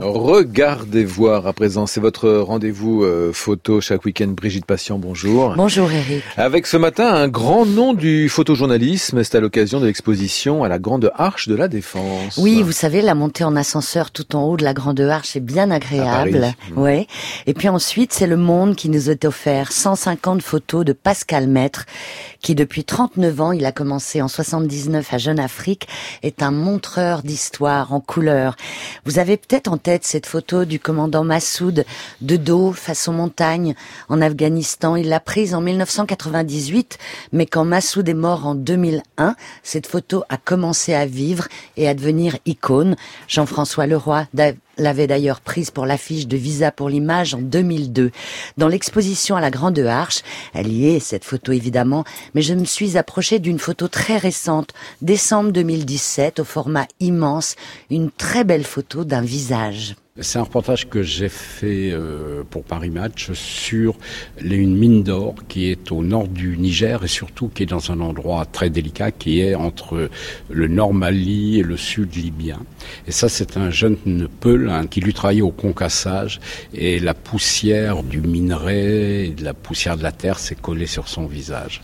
Regardez voir à présent, c'est votre rendez-vous photo chaque week-end. Brigitte Patient, bonjour. Bonjour Eric. Avec ce matin un grand nom du photojournalisme, c'est à l'occasion de l'exposition à la Grande Arche de la Défense. Oui, vous savez, la montée en ascenseur tout en haut de la Grande Arche est bien agréable. Ouais. Et puis ensuite, c'est Le Monde qui nous a offert 150 photos de Pascal Maître, qui depuis 39 ans, il a commencé en 79 à Jeune Afrique, est un montreur d'histoire en couleur. Vous avez peut-être en tête cette photo du commandant Massoud de dos face aux montagnes en Afghanistan. Il l'a prise en 1998, mais quand Massoud est mort en 2001, cette photo a commencé à vivre et à devenir icône. Jean-François Leroy l'avait d'ailleurs prise pour l'affiche de Visa pour l'image en 2002. Dans l'exposition à la Grande Arche, elle y est, cette photo évidemment, mais je me suis approchée d'une photo très récente, décembre 2017, au format immense, une très belle photo d'un visage. C'est un reportage que j'ai fait pour Paris Match sur une mine d'or qui est au nord du Niger et surtout qui est dans un endroit très délicat qui est entre le nord Mali et le sud libyen. Et ça, c'est un jeune Peul qui lui travaillait au concassage et la poussière du minerai et de la poussière de la terre s'est collée sur son visage.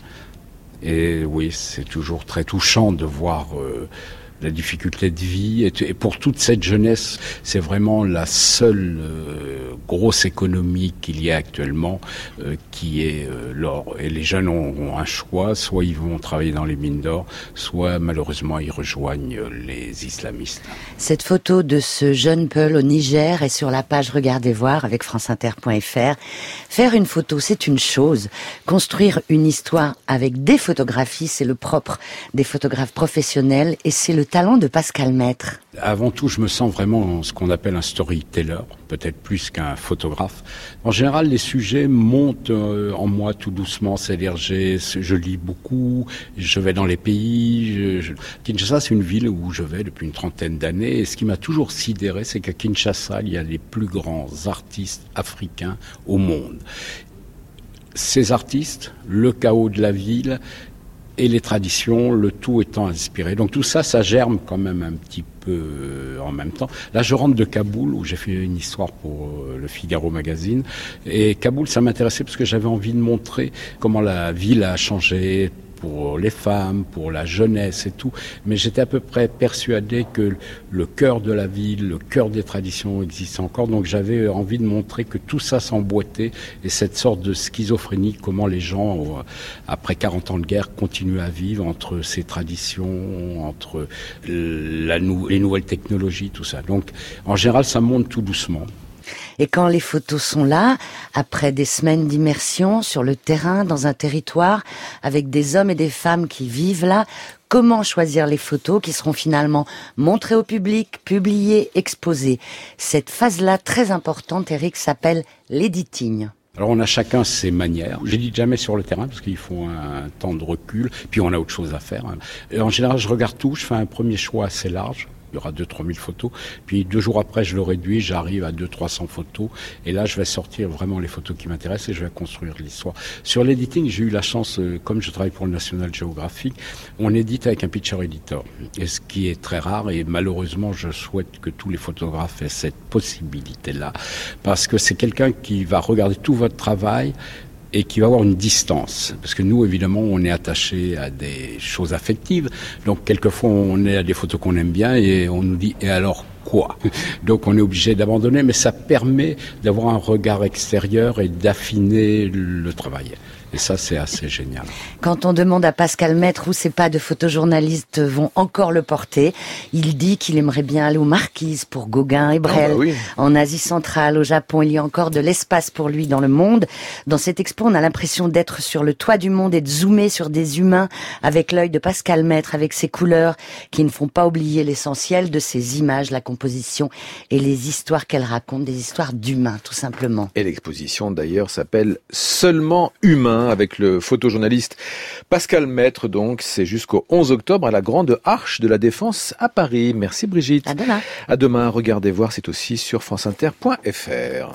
Et oui, c'est toujours très touchant de voir la difficulté de vie. Et pour toute cette jeunesse, c'est vraiment la seule grosse économie qu'il y a actuellement qui est l'or. Et les jeunes ont un choix, soit ils vont travailler dans les mines d'or, soit malheureusement ils rejoignent les islamistes. Cette photo de ce jeune Peul au Niger est sur la page Regardez voir avec franceinter.fr. Faire une photo, c'est une chose. Construire une histoire avec des photographies, c'est le propre des photographes professionnels et c'est le talent de Pascal Maître. Avant tout, je me sens vraiment ce qu'on appelle un storyteller, peut-être plus qu'un photographe. En général, les sujets montent en moi tout doucement, c'est-à-dire je lis beaucoup, je vais dans les pays. Kinshasa, c'est une ville où je vais depuis une trentaine d'années et ce qui m'a toujours sidéré, c'est qu'à Kinshasa, il y a les plus grands artistes africains au monde. Ces artistes, le chaos de la ville et les traditions, le tout étant inspiré. Donc tout ça, ça germe quand même un petit peu en même temps. Là, je rentre de Kaboul, où j'ai fait une histoire pour le Figaro Magazine. Et Kaboul, ça m'intéressait parce que j'avais envie de montrer comment la ville a changé pour les femmes, pour la jeunesse et tout. Mais j'étais à peu près persuadé que le cœur de la ville, le cœur des traditions existe encore. Donc j'avais envie de montrer que tout ça s'emboîtait et cette sorte de schizophrénie, comment les gens, après 40 ans de guerre, continuent à vivre entre ces traditions, entre les nouvelles technologies, tout ça. Donc en général, ça monte tout doucement. Et quand les photos sont là, après des semaines d'immersion sur le terrain, dans un territoire, avec des hommes et des femmes qui vivent là, comment choisir les photos qui seront finalement montrées au public, publiées, exposées? Cette phase-là, très importante, Eric, s'appelle l'editing. Alors on a chacun ses manières. J'édite jamais sur le terrain parce qu'il faut un temps de recul, puis on a autre chose à faire. Et en général, je regarde tout, je fais un premier choix assez large. Il y aura 2-3 000 photos. Puis 2 jours après, je le réduis, j'arrive à 200-300 photos. Et là, je vais sortir vraiment les photos qui m'intéressent et je vais construire l'histoire. Sur l'editing, j'ai eu la chance, comme je travaille pour le National Geographic, on édite avec un picture editor. Et ce qui est très rare et malheureusement, je souhaite que tous les photographes aient cette possibilité-là. Parce que c'est quelqu'un qui va regarder tout votre travail et qui va avoir une distance. Parce que nous, évidemment, on est attaché à des choses affectives. Donc, quelquefois, on est à des photos qu'on aime bien et on nous dit « et alors quoi ?» Donc, on est obligé d'abandonner, mais ça permet d'avoir un regard extérieur et d'affiner le travail. Et ça, c'est assez génial. Quand on demande à Pascal Maître où ses pas de photojournaliste vont encore le porter, il dit qu'il aimerait bien aller aux Marquises pour Gauguin et Brel. En Asie centrale, au Japon, il y a encore de l'espace pour lui dans le monde. Dans cette expo, on a l'impression d'être sur le toit du monde et de zoomer sur des humains avec l'œil de Pascal Maître, avec ses couleurs qui ne font pas oublier l'essentiel de ses images, la composition et les histoires qu'elle raconte, des histoires d'humains, tout simplement. Et l'exposition, d'ailleurs, s'appelle Seulement humain, avec le photojournaliste Pascal Maître. Donc, c'est jusqu'au 11 octobre à la Grande Arche de la Défense à Paris. Merci Brigitte. À demain. À demain. Regardez voir, c'est aussi sur franceinter.fr.